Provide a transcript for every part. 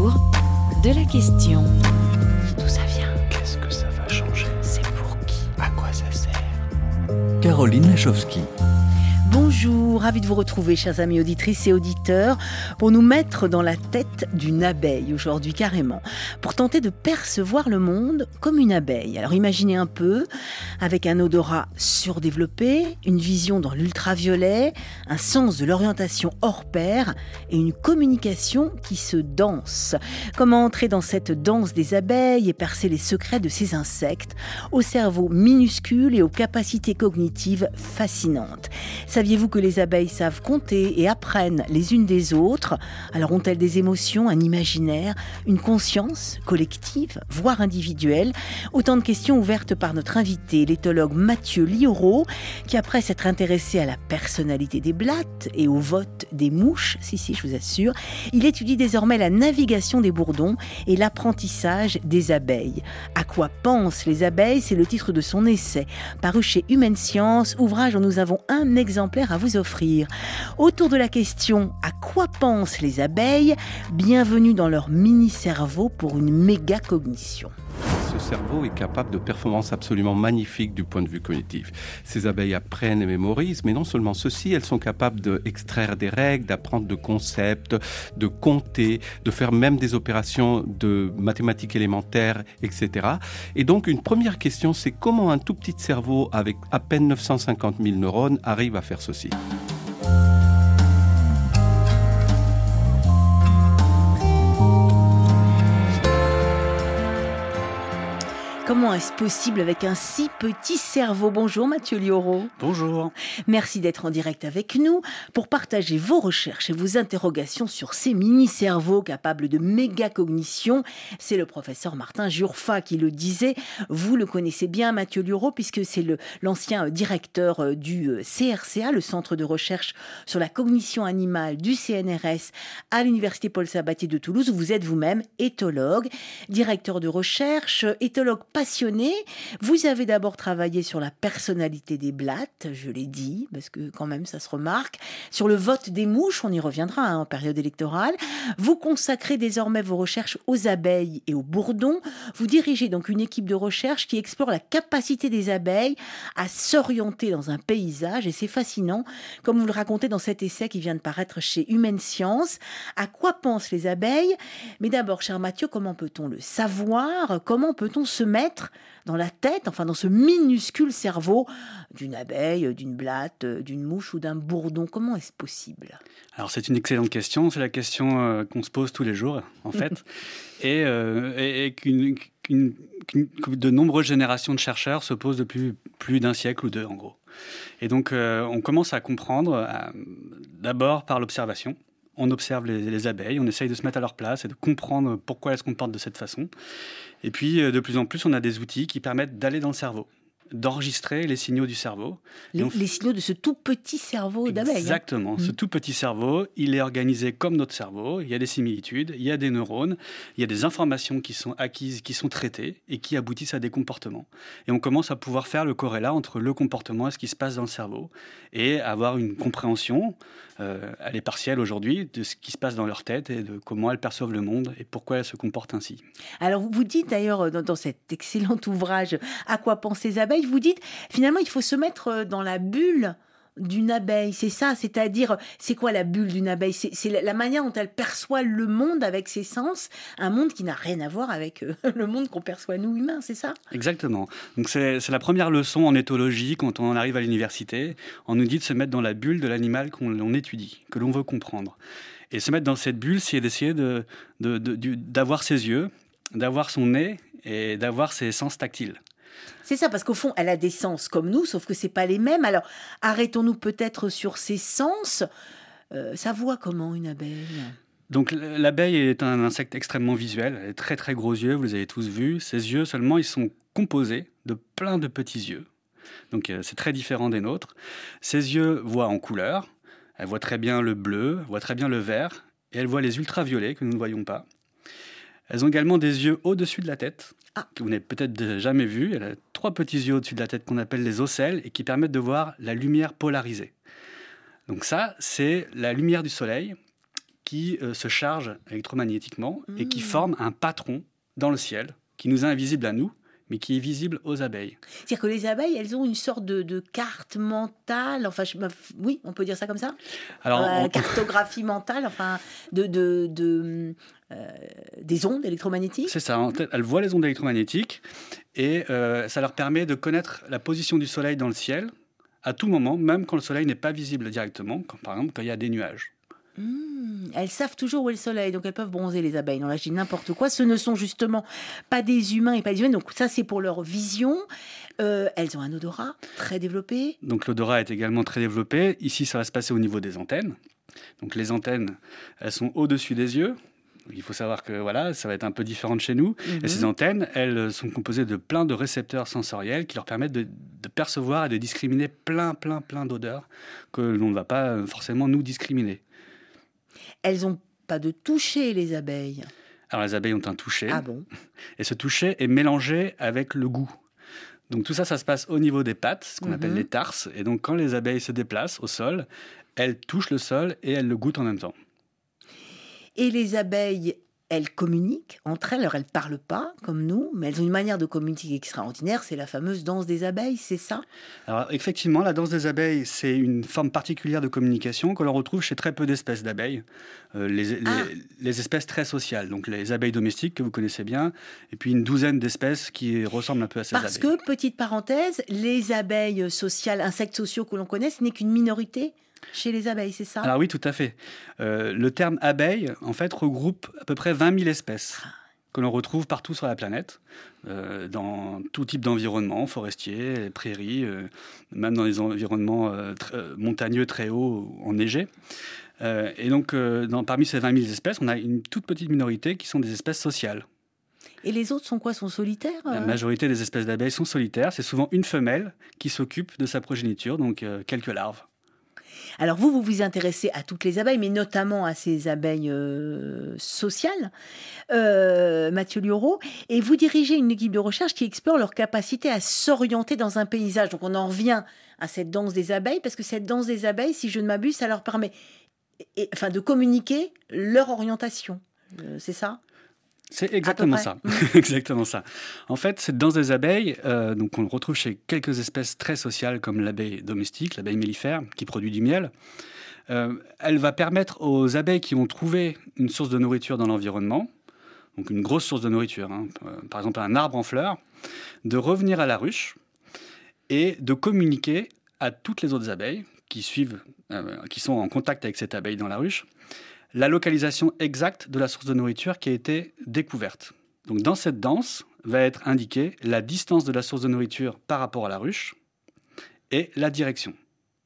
autour de la question. D'où ça vient? Qu'est-ce que ça va changer? C'est pour qui? À quoi ça sert? Caroline Lachowski. Bonjour, ravi de vous retrouver, chers amis auditrices et auditeurs, pour nous mettre dans la tête d'une abeille aujourd'hui carrément, pour tenter de percevoir le monde comme une abeille. Alors imaginez un peu, avec un odorat surdéveloppé, une vision dans l'ultraviolet, un sens de l'orientation hors pair et une communication qui se danse. Comment entrer dans cette danse des abeilles et percer les secrets de ces insectes, au cerveau minuscule et aux capacités cognitives fascinantes. Saviez-vous que les abeilles savent compter et apprennent les unes des autres? Alors ont-elles des émotions, un imaginaire, une conscience collective, voire individuelle? Autant de questions ouvertes par notre invité, l'éthologue Mathieu Liauraud, qui après s'être intéressé à la personnalité des blattes et au vote des mouches, si je vous assure, il étudie désormais la navigation des bourdons et l'apprentissage des abeilles. À quoi pensent les abeilles? C'est le titre de son essai, paru chez Humaine Science, ouvrage dont nous avons un exemplaire à vous offrir. Autour de la question « À quoi pensent les abeilles ?» Bienvenue dans leur mini-cerveau pour une méga-cognition. Ce cerveau est capable de performances absolument magnifiques du point de vue cognitif. Ces abeilles apprennent et mémorisent, mais non seulement ceci, elles sont capables d'extraire des règles, d'apprendre de concepts, de compter, de faire même des opérations de mathématiques élémentaires, etc. Et donc, une première question, c'est comment un tout petit cerveau avec à peine 950 000 neurones arrive à faire ceci. Comment est-ce possible avec un si petit cerveau? Bonjour Mathieu Liauraud. Bonjour. Merci d'être en direct avec nous pour partager vos recherches et vos interrogations sur ces mini-cerveaux capables de méga-cognition. C'est le professeur Martin Giurfa qui le disait. Vous le connaissez bien, Mathieu Liauraud, puisque c'est l'ancien directeur du CRCA, le Centre de recherche sur la cognition animale du CNRS à l'Université Paul Sabatier de Toulouse, où vous êtes vous-même éthologue, directeur de recherche, éthologue passionné. Vous avez d'abord travaillé sur la personnalité des blattes, je l'ai dit, parce que quand même ça se remarque, sur le vote des mouches, on y reviendra en période électorale. Vous consacrez désormais vos recherches aux abeilles et aux bourdons. Vous dirigez donc une équipe de recherche qui explore la capacité des abeilles à s'orienter dans un paysage, et c'est fascinant, comme vous le racontez dans cet essai qui vient de paraître chez Humaine Science. À quoi pensent les abeilles? Mais d'abord, cher Mathieu, comment peut-on le savoir? Comment peut-on se mettre dans la tête, enfin dans ce minuscule cerveau d'une abeille, d'une blatte, d'une mouche ou d'un bourdon? Comment est-ce possible? Alors c'est une excellente question, c'est la question qu'on se pose tous les jours en fait, et que de nombreuses générations de chercheurs se posent depuis plus d'un siècle ou deux en gros. Et donc on commence à comprendre d'abord par l'observation. On observe les abeilles, on essaye de se mettre à leur place et de comprendre pourquoi elles se comportent de cette façon. Et puis, de plus en plus, on a des outils qui permettent d'aller dans le cerveau, d'enregistrer les signaux du cerveau. Les signaux de ce tout petit cerveau d'abeille. Exactement. Ce tout petit cerveau, il est organisé comme notre cerveau. Il y a des similitudes, il y a des neurones, il y a des informations qui sont acquises, qui sont traitées et qui aboutissent à des comportements. Et on commence à pouvoir faire le corrélat entre le comportement et ce qui se passe dans le cerveau et avoir une compréhension, elle est partielle aujourd'hui, de ce qui se passe dans leur tête et de comment elles perçoivent le monde et pourquoi elles se comportent ainsi. Alors, vous dites d'ailleurs dans cet excellent ouvrage « À quoi pensent les abeilles ?» vous dites finalement il faut se mettre dans la bulle d'une abeille, c'est ça, c'est-à-dire, c'est quoi la bulle d'une abeille? C'est la manière dont elle perçoit le monde avec ses sens, un monde qui n'a rien à voir avec le monde qu'on perçoit nous humains, c'est ça? Exactement. Donc c'est la première leçon en éthologie quand on arrive à l'université. On nous dit de se mettre dans la bulle de l'animal qu'on étudie, que l'on veut comprendre. Et se mettre dans cette bulle, c'est d'essayer d'avoir ses yeux, d'avoir son nez et d'avoir ses sens tactiles. C'est ça, parce qu'au fond, elle a des sens comme nous, sauf que c'est pas les mêmes. Alors, arrêtons-nous peut-être sur ses sens. Ça voit comment, une abeille? Donc, l'abeille est un insecte extrêmement visuel. Elle a très, très gros yeux, vous les avez tous vus. Ses yeux, seulement, ils sont composés de plein de petits yeux. Donc, c'est très différent des nôtres. Ses yeux voient en couleur. Elle voit très bien le bleu, elle voit très bien le vert. Et elle voit les ultraviolets que nous ne voyons pas. Elles ont également des yeux au-dessus de la tête, que vous n'avez peut-être jamais vus. Elle a 3 petits yeux au-dessus de la tête qu'on appelle les ocelles et qui permettent de voir la lumière polarisée. Donc ça, c'est la lumière du soleil qui se chargent électromagnétiquement et qui forment un patron dans le ciel qui nous est invisible à nous, mais qui est visible aux abeilles. C'est-à-dire que les abeilles, elles ont une sorte de carte mentale, enfin, oui, on peut dire ça comme ça. Alors, cartographie mentale, enfin, des ondes électromagnétiques. C'est ça, elles voient les ondes électromagnétiques et ça leur permet de connaître la position du soleil dans le ciel à tout moment, même quand le soleil n'est pas visible directement, comme par exemple quand il y a des nuages. Elles savent toujours où est le soleil, donc elles peuvent bronzer, les abeilles. Non, là, je dis n'importe quoi. Ce ne sont justement pas des humains et pas des humaines. Donc ça, c'est pour leur vision. Elles ont un odorat très développé. Donc l'odorat est également très développé. Ici, ça va se passer au niveau des antennes. Donc les antennes, elles sont au-dessus des yeux. Il faut savoir que voilà, ça va être un peu différent de chez nous. Et ces antennes, elles sont composées de plein de récepteurs sensoriels qui leur permettent de percevoir et de discriminer plein d'odeurs que l'on ne va pas forcément nous discriminer. Elles n'ont pas de toucher, les abeilles. Alors les abeilles ont un toucher. Ah bon? Et ce toucher est mélangé avec le goût. Donc tout ça, ça se passe au niveau des pattes, ce qu'on appelle les tarses. Et donc quand les abeilles se déplacent au sol, elles touchent le sol et elles le goûtent en même temps. Et les abeilles, elles communiquent entre elles. Alors, elles ne parlent pas comme nous, mais elles ont une manière de communiquer extraordinaire. C'est la fameuse danse des abeilles, c'est ça? Alors, effectivement, la danse des abeilles, c'est une forme particulière de communication que l'on retrouve chez très peu d'espèces d'abeilles. Les espèces très sociales, donc les abeilles domestiques que vous connaissez bien, et puis une douzaine d'espèces qui ressemblent un peu à ces abeilles. Parce que, petite parenthèse, les abeilles sociales, insectes sociaux que l'on connaît, ce n'est qu'une minorité chez les abeilles, c'est ça? Alors oui, tout à fait. Le terme abeille, en fait, regroupe à peu près 20 000 espèces que l'on retrouve partout sur la planète, dans tout type d'environnement, forestier, prairies, même dans les environnements montagneux très hauts, enneigés. Et donc, parmi ces 20 000 espèces, on a une toute petite minorité qui sont des espèces sociales. Et les autres sont quoi? Sont solitaires? La majorité des espèces d'abeilles sont solitaires. C'est souvent une femelle qui s'occupe de sa progéniture, donc quelques larves. Alors vous vous intéressez à toutes les abeilles, mais notamment à ces abeilles sociales, Mathieu Liauraud, et vous dirigez une équipe de recherche qui explore leur capacité à s'orienter dans un paysage. Donc on en revient à cette danse des abeilles, parce que cette danse des abeilles, si je ne m'abuse, ça leur permet de communiquer leur orientation. C'est ça? C'est exactement ça. Exactement ça. En fait, cette danse des abeilles, donc on le retrouve chez quelques espèces très sociales comme l'abeille domestique, l'abeille mellifère, qui produit du miel. Elle va permettre aux abeilles qui ont trouvé une source de nourriture dans l'environnement, donc une grosse source de nourriture, par exemple un arbre en fleurs, de revenir à la ruche et de communiquer à toutes les autres abeilles qui sont en contact avec cette abeille dans la ruche, la localisation exacte de la source de nourriture qui a été découverte. Donc dans cette danse va être indiquée la distance de la source de nourriture par rapport à la ruche et la direction.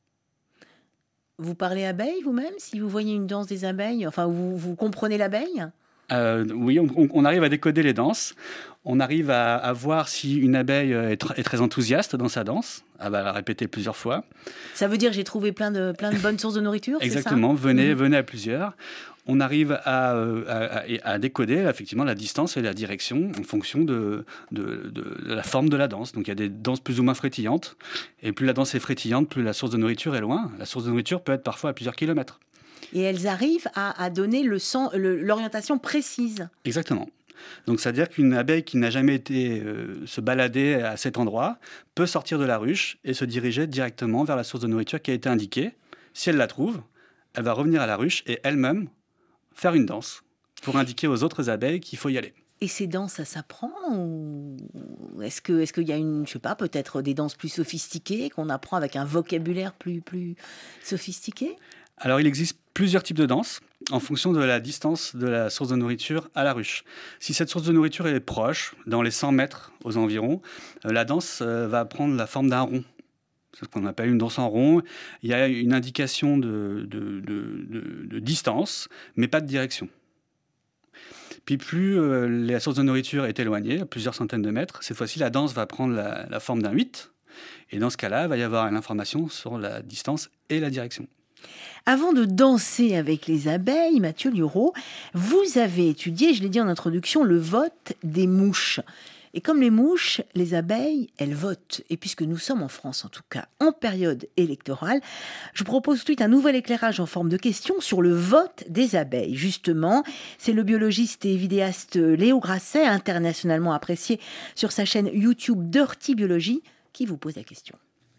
Vous parlez abeilles vous-même? Si vous voyez une danse des abeilles, enfin vous comprenez l'abeille? Oui, on arrive à décoder les danses. On arrive à voir si une abeille est très enthousiaste dans sa danse. Elle va la répéter plusieurs fois. Ça veut dire j'ai trouvé plein de bonnes sources de nourriture? Exactement, c'est ça? venez à plusieurs. On arrive à décoder effectivement la distance et la direction en fonction de la forme de la danse. Donc il y a des danses plus ou moins frétillantes. Et plus la danse est frétillante, plus la source de nourriture est loin. La source de nourriture peut être parfois à plusieurs kilomètres. Et elles arrivent à donner l'orientation précise. Exactement. Donc, c'est-à-dire qu'une abeille qui n'a jamais été se balader à cet endroit peut sortir de la ruche et se diriger directement vers la source de nourriture qui a été indiquée. Si elle la trouve, elle va revenir à la ruche et elle-même faire une danse pour indiquer aux autres abeilles qu'il faut y aller. Et ces danses, ça s'apprend ou est-ce qu'il y a peut-être des danses plus sophistiquées qu'on apprend avec un vocabulaire plus sophistiqué? Alors, il existe plusieurs types de danses en fonction de la distance de la source de nourriture à la ruche. Si cette source de nourriture est proche, dans les 100 mètres aux environs, la danse va prendre la forme d'un rond. C'est ce qu'on appelle une danse en rond. Il y a une indication de distance, mais pas de direction. Puis plus la source de nourriture est éloignée, à plusieurs centaines de mètres, cette fois-ci, la danse va prendre la forme d'un 8. Et dans ce cas-là, il va y avoir une information sur la distance et la direction. Avant de danser avec les abeilles, Mathieu Liauraud, vous avez étudié, je l'ai dit en introduction, le vote des mouches. Et comme les mouches, les abeilles, elles votent. Et puisque nous sommes en France, en tout cas, en période électorale, je vous propose tout de suite un nouvel éclairage en forme de question sur le vote des abeilles. Justement, c'est le biologiste et vidéaste Léo Grasset, internationalement apprécié sur sa chaîne YouTube Dirty Biology, qui vous pose la question.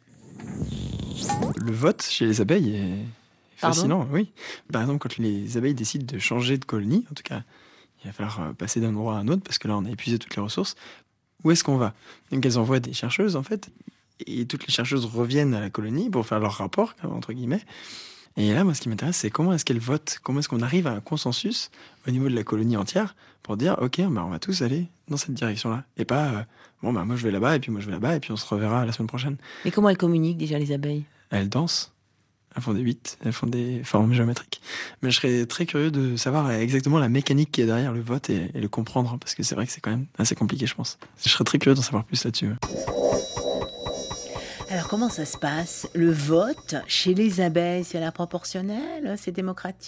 Le vote chez les abeilles est fascinant, Pardon ? oui. Par exemple, quand les abeilles décident de changer de colonie, en tout cas, il va falloir passer d'un endroit à un autre, parce que là, on a épuisé toutes les ressources. Où est-ce qu'on va ? Donc, elles envoient des chercheuses, en fait, et toutes les chercheuses reviennent à la colonie pour faire leur rapport, entre guillemets. Et là, moi, ce qui m'intéresse, c'est comment est-ce qu'elles votent ? Comment est-ce qu'on arrive à un consensus au niveau de la colonie entière pour dire, OK, on va tous aller dans cette direction-là. Et pas, moi, je vais là-bas, et puis moi, je vais là-bas, et puis on se reverra la semaine prochaine. Mais comment elles communiquent déjà, les abeilles ? Elles dansent. Elles font des 8, elles font des formes géométriques. Mais je serais très curieux de savoir exactement la mécanique qui est derrière le vote et le comprendre, parce que c'est vrai que c'est quand même assez compliqué, je pense. Je serais très curieux d'en savoir plus là-dessus. Alors, comment ça se passe ? Le vote chez les abeilles, c'est à la proportionnelle ? C'est démocratique ?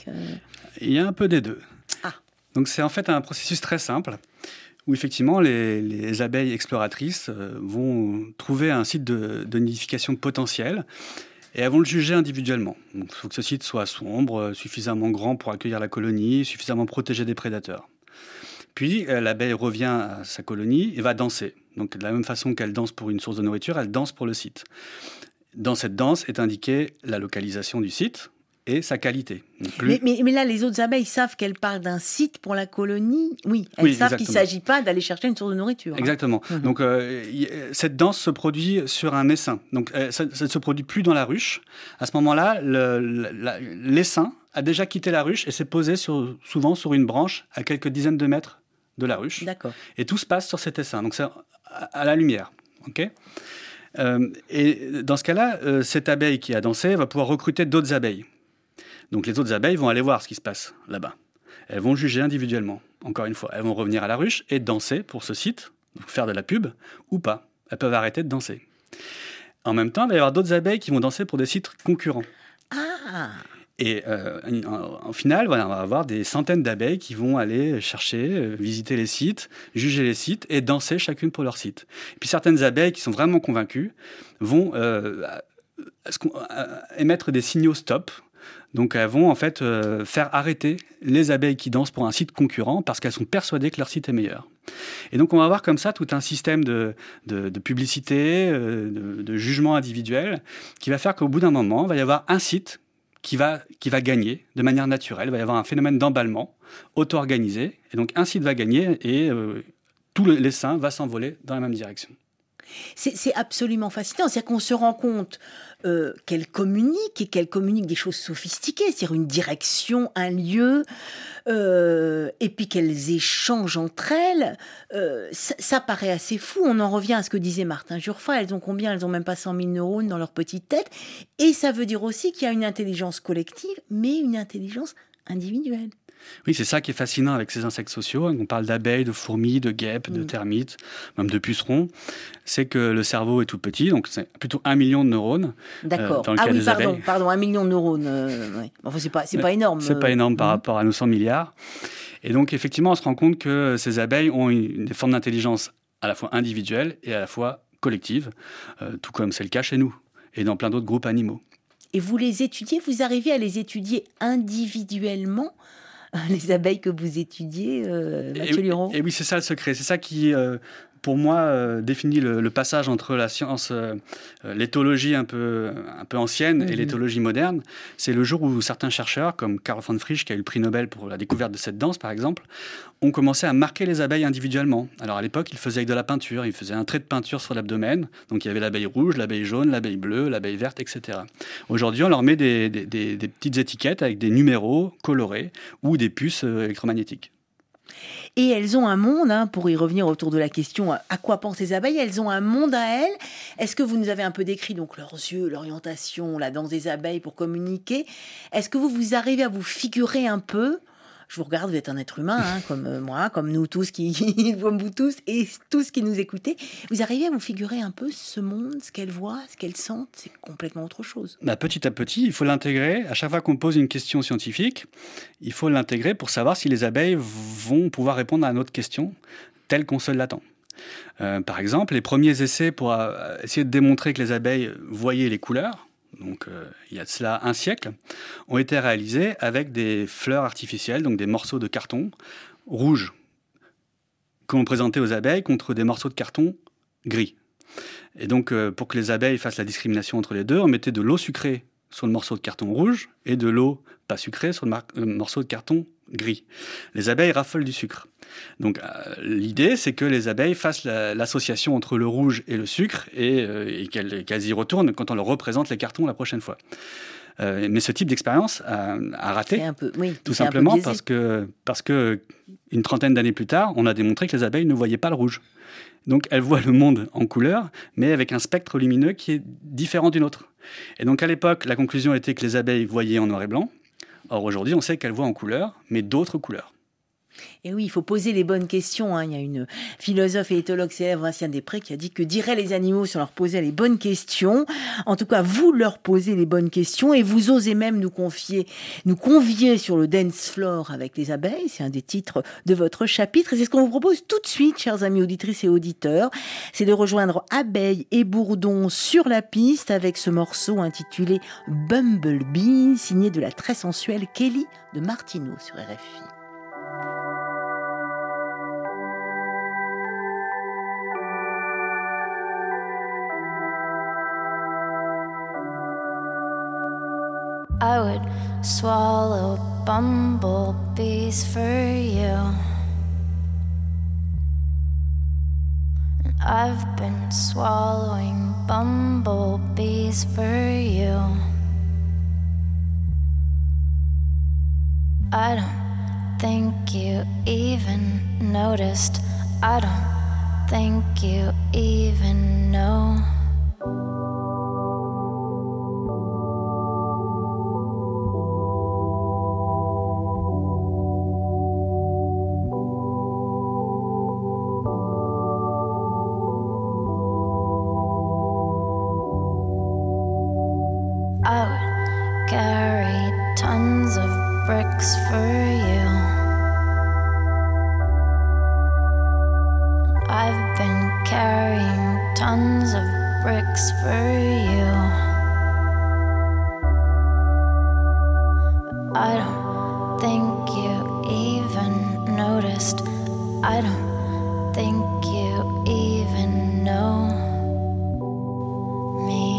Il y a un peu des deux. Ah. Donc c'est en fait un processus très simple, où effectivement les abeilles exploratrices vont trouver un site de nidification potentiel, et elles vont le juger individuellement. Donc, il faut que ce site soit sombre, suffisamment grand pour accueillir la colonie, suffisamment protégé des prédateurs. Puis, l'abeille revient à sa colonie et va danser. Donc, de la même façon qu'elle danse pour une source de nourriture, elle danse pour le site. Dans cette danse est indiquée la localisation du site et sa qualité. Donc, mais là, les autres abeilles savent qu'elles parlent d'un site pour la colonie. Oui, elles savent qu'il ne s'agit pas d'aller chercher une source de nourriture. Exactement. Mmh. Donc, cette danse se produit sur un essaim. Donc, ça ne se produit plus dans la ruche. À ce moment-là, l'essaim a déjà quitté la ruche et s'est posé souvent sur une branche à quelques dizaines de mètres de la ruche. D'accord. Et tout se passe sur cet essaim. Donc, c'est à la lumière. OK ? Et dans ce cas-là, cette abeille qui a dansé va pouvoir recruter d'autres abeilles. Donc les autres abeilles vont aller voir ce qui se passe là-bas. Elles vont juger individuellement, encore une fois. Elles vont revenir à la ruche et danser pour ce site, donc faire de la pub, ou pas. Elles peuvent arrêter de danser. En même temps, il va y avoir d'autres abeilles qui vont danser pour des sites concurrents. Ah. Et en final, voilà, on va avoir des centaines d'abeilles qui vont aller chercher, visiter les sites, juger les sites et danser chacune pour leur site. Et puis certaines abeilles qui sont vraiment convaincues vont émettre des signaux stop. Donc elles vont en fait faire arrêter les abeilles qui dansent pour un site concurrent parce qu'elles sont persuadées que leur site est meilleur. Et donc on va avoir comme ça tout un système de publicité, de jugement individuel qui va faire qu'au bout d'un moment, il va y avoir un site qui va gagner de manière naturelle. Il va y avoir un phénomène d'emballement auto-organisé. Et donc un site va gagner et tout l'essaim va s'envoler dans la même direction. C'est absolument fascinant. C'est-à-dire qu'on se rend compte qu'elles communiquent et qu'elles communiquent des choses sophistiquées, c'est-à-dire une direction, un lieu, et puis qu'elles échangent entre elles. Ça paraît assez fou. On en revient à ce que disait Martin Jurfa. Elles ont combien ? Elles ont même pas 100 000 neurones dans leur petite tête. Et ça veut dire aussi qu'il y a une intelligence collective, mais une intelligence individuelle. Oui, c'est ça qui est fascinant avec ces insectes sociaux. On parle d'abeilles, de fourmis, de guêpes, de termites, même de pucerons. C'est que le cerveau est tout petit, donc c'est plutôt 1 million de neurones. D'accord. Dans le cas des abeilles. Pardon, 1 million de neurones. Ouais. Enfin, c'est pas énorme. C'est pas énorme par rapport à nos 100 milliards. Et donc, effectivement, on se rend compte que ces abeilles ont des formes d'intelligence à la fois individuelle et à la fois collective, tout comme c'est le cas chez nous et dans plein d'autres groupes animaux. Et vous les étudiez, vous arrivez à les étudier individuellement, les abeilles que vous étudiez, Mathieu Luron ? Et oui, c'est ça le secret. C'est ça qui, pour moi, définit le passage entre la science, l'éthologie un peu ancienne et l'éthologie moderne. C'est le jour où certains chercheurs, comme Karl von Frisch, qui a eu le prix Nobel pour la découverte de cette danse, par exemple, ont commencé à marquer les abeilles individuellement. Alors à l'époque, ils faisaient avec de la peinture. Ils faisaient un trait de peinture sur l'abdomen. Donc il y avait l'abeille rouge, l'abeille jaune, l'abeille bleue, l'abeille verte, etc. Aujourd'hui, on leur met des petites étiquettes avec des numéros colorés ou des puces électromagnétiques. Et elles ont un monde, pour y revenir autour de la question à quoi pensent les abeilles, elles ont un monde à elles. Est-ce que vous nous avez un peu décrit donc leurs yeux, l'orientation, la danse des abeilles pour communiquer ? Est-ce que vous arrivez à vous figurer un peu ? Je vous regarde, vous êtes un être humain, comme moi, comme nous tous, comme vous tous, et tous qui nous écoutez. Vous arrivez à vous figurer un peu ce monde, ce qu'elles voient, ce qu'elles sentent ? C'est complètement autre chose. Petit à petit, il faut l'intégrer. À chaque fois qu'on pose une question scientifique, il faut l'intégrer pour savoir si les abeilles vont pouvoir répondre à notre question telle qu'on se l'attend. Par exemple, les premiers essais pour essayer de démontrer que les abeilles voyaient les couleurs, donc il y a de cela un siècle, ont été réalisés avec des fleurs artificielles, donc des morceaux de carton rouges que l'on présentait aux abeilles contre des morceaux de carton gris. Et donc, pour que les abeilles fassent la discrimination entre les deux, on mettait de l'eau sucrée sur le morceau de carton rouge et de l'eau pas sucrée sur le morceau de carton gris. Les abeilles raffolent du sucre. Donc, l'idée, c'est que les abeilles fassent l'association entre le rouge et le sucre et qu'elles y retournent quand on leur représente les cartons la prochaine fois. Mais ce type d'expérience a raté, tout simplement parce que une trentaine d'années plus tard, on a démontré que les abeilles ne voyaient pas le rouge. Donc elles voient le monde en couleur, mais avec un spectre lumineux qui est différent d'une autre. Et donc à l'époque, la conclusion était que les abeilles voyaient en noir et blanc. Or aujourd'hui, on sait qu'elles voient en couleur, mais d'autres couleurs. Et oui, il faut poser les bonnes questions. Il y a une philosophe et éthologue célèbre, Vinciane Després, qui a dit que diraient les animaux si on leur posait les bonnes questions. En tout cas, vous leur posez les bonnes questions et vous osez même nous convier sur le dance floor avec les abeilles. C'est un des titres de votre chapitre. Et c'est ce qu'on vous propose tout de suite, chers amis auditrices et auditeurs. C'est de rejoindre Abeilles et Bourdons sur la piste avec ce morceau intitulé Bumblebee, signé de la très sensuelle Kelly de Martineau sur RFI. I would swallow bumblebees for you. And I've been swallowing bumblebees for you. I don't think you even noticed. I don't think you even know. I would carry tons of bricks for you. I've been carrying tons of bricks for you. I don't think you even noticed. I don't think you even know me.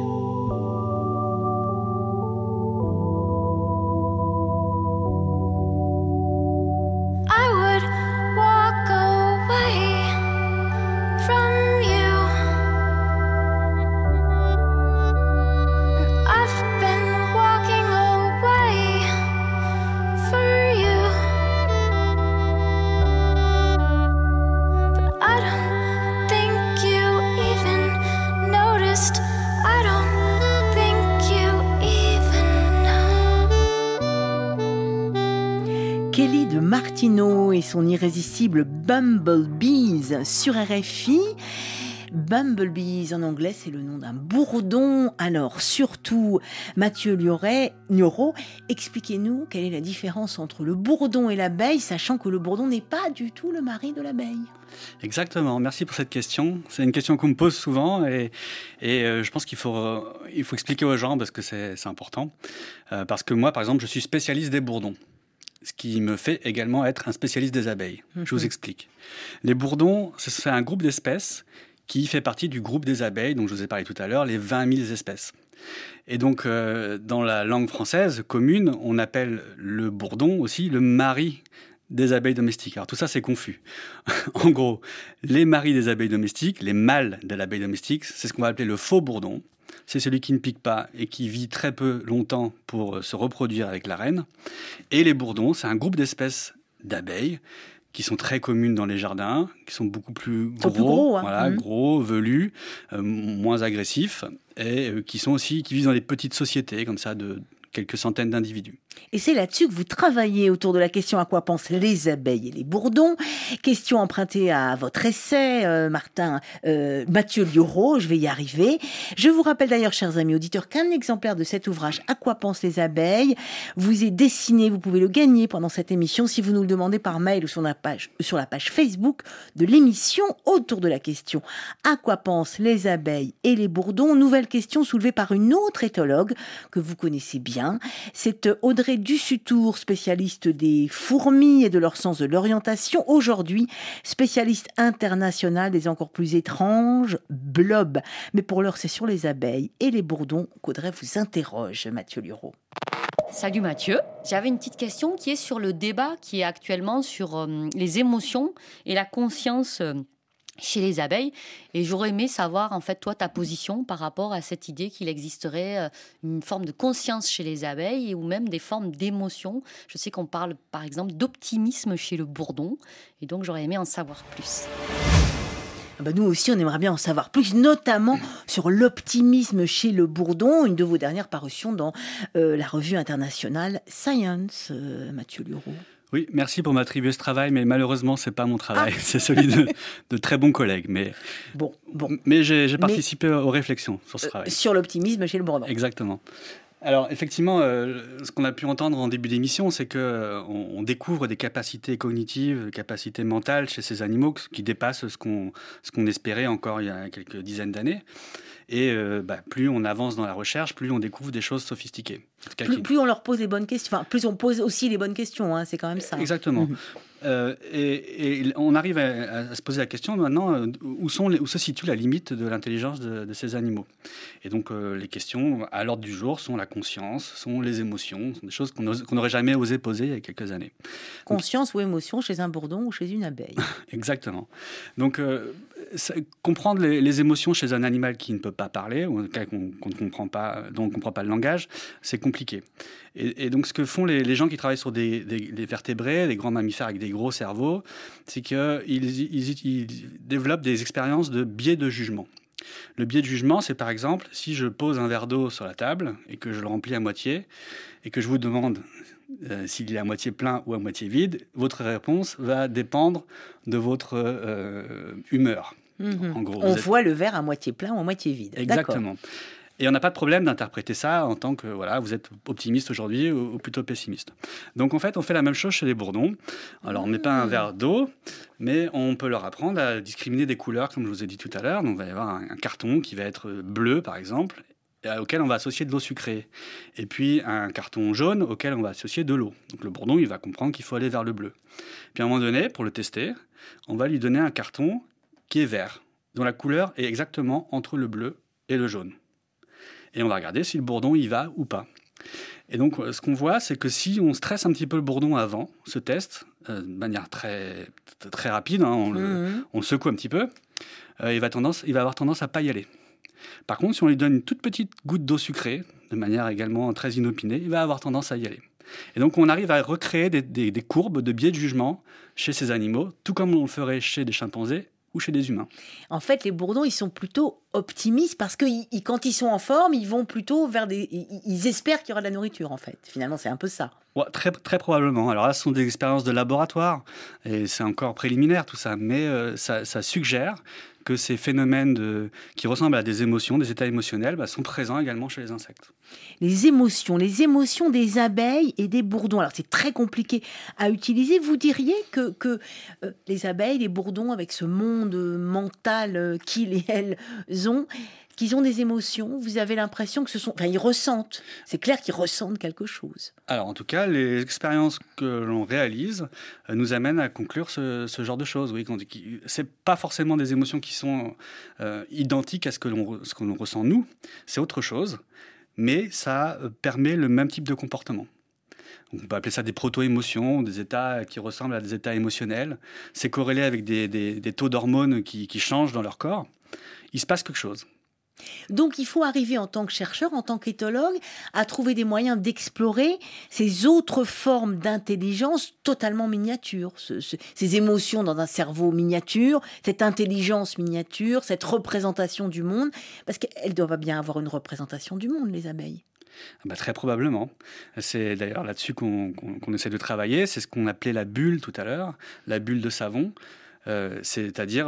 Kelly de Martineau et son irrésistible Bumblebees sur RFI. Bumblebees en anglais, c'est le nom d'un bourdon. Alors, surtout, Mathieu Liorot, expliquez-nous quelle est la différence entre le bourdon et l'abeille, sachant que le bourdon n'est pas du tout le mari de l'abeille. Exactement, merci pour cette question. C'est une question qu'on me pose souvent et je pense qu'il faut expliquer aux gens parce que c'est important. Parce que moi, par exemple, je suis spécialiste des bourdons. Ce qui me fait également être un spécialiste des abeilles. Je vous explique. Les bourdons, c'est un groupe d'espèces qui fait partie du groupe des abeilles, dont je vous ai parlé tout à l'heure, les 20 000 espèces. Et donc, dans la langue française commune, on appelle le bourdon aussi le mari des abeilles domestiques. Alors tout ça, c'est confus. En gros, les maris des abeilles domestiques, les mâles de l'abeille domestique, c'est ce qu'on va appeler le faux bourdon. C'est celui qui ne pique pas et qui vit très peu longtemps pour se reproduire avec la reine. Et les bourdons, c'est un groupe d'espèces d'abeilles qui sont très communes dans les jardins, qui sont beaucoup plus gros, gros, velus, moins agressifs, et qui vivent dans des petites sociétés comme ça quelques centaines d'individus. Et c'est là-dessus que vous travaillez autour de la question à quoi pensent les abeilles et les bourdons. Question empruntée à votre essai, Mathieu Liauraud, je vais y arriver. Je vous rappelle d'ailleurs, chers amis auditeurs, qu'un exemplaire de cet ouvrage « À quoi pensent les abeilles » vous est dessiné, vous pouvez le gagner pendant cette émission si vous nous le demandez par mail ou sur la page Facebook de l'émission autour de la question « À quoi pensent les abeilles et les bourdons ?» Nouvelle question soulevée par une autre éthologue que vous connaissez bien, c'est Audrey Dussutour, spécialiste des fourmis et de leur sens de l'orientation. Aujourd'hui, spécialiste internationale des encore plus étranges blobs. Mais pour l'heure, c'est sur les abeilles et les bourdons qu'Audrey vous interroge, Mathieu Liauraud. Salut Mathieu. J'avais une petite question qui est sur le débat qui est actuellement sur les émotions et la conscience chez les abeilles. Et j'aurais aimé savoir, en fait, toi, ta position par rapport à cette idée qu'il existerait une forme de conscience chez les abeilles ou même des formes d'émotions. Je sais qu'on parle, par exemple, d'optimisme chez le bourdon. Et donc, j'aurais aimé en savoir plus. Nous aussi, on aimerait bien en savoir plus, notamment sur l'optimisme chez le bourdon, une de vos dernières parutions dans la revue internationale Science, Mathieu Liauraud. Oui, merci pour m'attribuer ce travail, mais malheureusement, c'est pas mon travail. C'est celui de très bons collègues. Mais j'ai participé aux réflexions sur ce travail. Sur l'optimisme chez le bourdon. Exactement. Alors, effectivement, ce qu'on a pu entendre en début d'émission, c'est qu'on découvre des capacités cognitives, des capacités mentales chez ces animaux qui dépassent ce qu'on espérait encore il y a quelques dizaines d'années. Et plus on avance dans la recherche, plus on découvre des choses sophistiquées. Plus on leur pose les bonnes questions, enfin, plus on pose aussi les bonnes questions, hein, c'est quand même ça. Exactement. Et on arrive à se poser la question maintenant, où se situe la limite de l'intelligence de ces animaux. Et donc les questions à l'ordre du jour sont la conscience, sont les émotions, sont des choses qu'on n'aurait jamais osé poser il y a quelques années. Conscience ou émotion chez un bourdon ou chez une abeille. Exactement. Donc comprendre les émotions chez un animal qui ne peut pas parler, ou en tout cas qu'on ne comprend pas, dont on ne comprend pas le langage, c'est compliqué. Et donc ce que font les gens qui travaillent sur des vertébrés, des grands mammifères avec des gros cerveaux, c'est qu'ils développent des expériences de biais de jugement. Le biais de jugement, c'est par exemple, si je pose un verre d'eau sur la table et que je le remplis à moitié, et que je vous demande s'il est à moitié plein ou à moitié vide, votre réponse va dépendre de votre humeur. En gros, on voit le verre à moitié plein ou à moitié vide. Exactement. D'accord. Et on n'a pas de problème d'interpréter ça en tant que vous êtes optimiste aujourd'hui ou plutôt pessimiste. Donc en fait, on fait la même chose chez les bourdons. Alors on ne met pas un verre d'eau, mais on peut leur apprendre à discriminer des couleurs, comme je vous ai dit tout à l'heure. Donc il va y avoir un carton qui va être bleu, par exemple, auquel on va associer de l'eau sucrée. Et puis un carton jaune auquel on va associer de l'eau. Donc le bourdon, il va comprendre qu'il faut aller vers le bleu. Puis à un moment donné, pour le tester, on va lui donner un carton qui est vert, dont la couleur est exactement entre le bleu et le jaune. Et on va regarder si le bourdon y va ou pas. Et donc, ce qu'on voit, c'est que si on stresse un petit peu le bourdon avant ce test, de manière très, très rapide, on le secoue un petit peu, il va avoir tendance à ne pas y aller. Par contre, si on lui donne une toute petite goutte d'eau sucrée, de manière également très inopinée, il va avoir tendance à y aller. Et donc, on arrive à recréer des courbes de biais de jugement chez ces animaux, tout comme on le ferait chez des chimpanzés ou chez des humains. En fait, les bourdons, ils sont plutôt optimistes parce que quand ils sont en forme, ils vont plutôt vers ils espèrent qu'il y aura de la nourriture, en fait. Finalement, c'est un peu ça. Ouais, très, très probablement. Alors là, ce sont des expériences de laboratoire et c'est encore préliminaire tout ça, mais ça suggère que ces phénomènes qui ressemblent à des émotions, des états émotionnels, sont présents également chez les insectes. Les émotions des abeilles et des bourdons. Alors c'est très compliqué à utiliser. Vous diriez que les abeilles, les bourdons, avec ce monde mental qu'ils et elles ont, qu'ils ont des émotions, vous avez l'impression que ils ressentent. C'est clair qu'ils ressentent quelque chose. Alors en tout cas, les expériences que l'on réalise nous amènent à conclure ce genre de choses. Oui, c'est pas forcément des émotions qui sont identiques à ce que l'on ressent nous. C'est autre chose, mais ça permet le même type de comportement. On peut appeler ça des proto-émotions, des états qui ressemblent à des états émotionnels. C'est corrélé avec des taux d'hormones qui changent dans leur corps. Il se passe quelque chose. Donc il faut arriver en tant que chercheur, en tant qu'éthologue, à trouver des moyens d'explorer ces autres formes d'intelligence totalement miniatures, ces émotions dans un cerveau miniature, cette intelligence miniature, cette représentation du monde, parce qu'elles doivent bien avoir une représentation du monde, les abeilles. Très probablement. C'est d'ailleurs là-dessus qu'on essaie de travailler. C'est ce qu'on appelait la bulle tout à l'heure, la bulle de savon. C'est-à-dire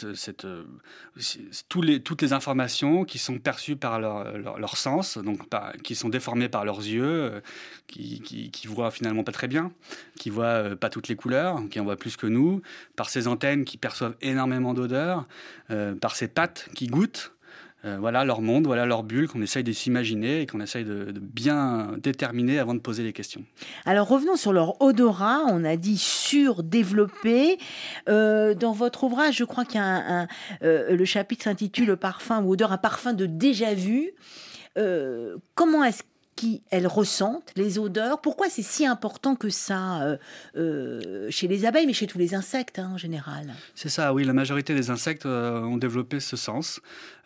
toutes les informations qui sont perçues par leur sens, donc qui sont déformées par leurs yeux, qui voient finalement pas très bien, qui voient pas toutes les couleurs, qui en voient plus que nous, par ces antennes qui perçoivent énormément d'odeurs, par ces pattes qui goûtent. Voilà leur monde, voilà leur bulle qu'on essaye de s'imaginer et qu'on essaye de bien déterminer avant de poser les questions. Alors revenons sur leur odorat, on a dit surdéveloppé. Dans votre ouvrage, je crois qu'il y a le chapitre s'intitule « Parfum ou odeur, un parfum de déjà-vu ». Comment est-ce qu'elles ressentent les odeurs? Pourquoi c'est si important que ça chez les abeilles, mais chez tous les insectes en général? C'est ça, oui. La majorité des insectes ont développé ce sens.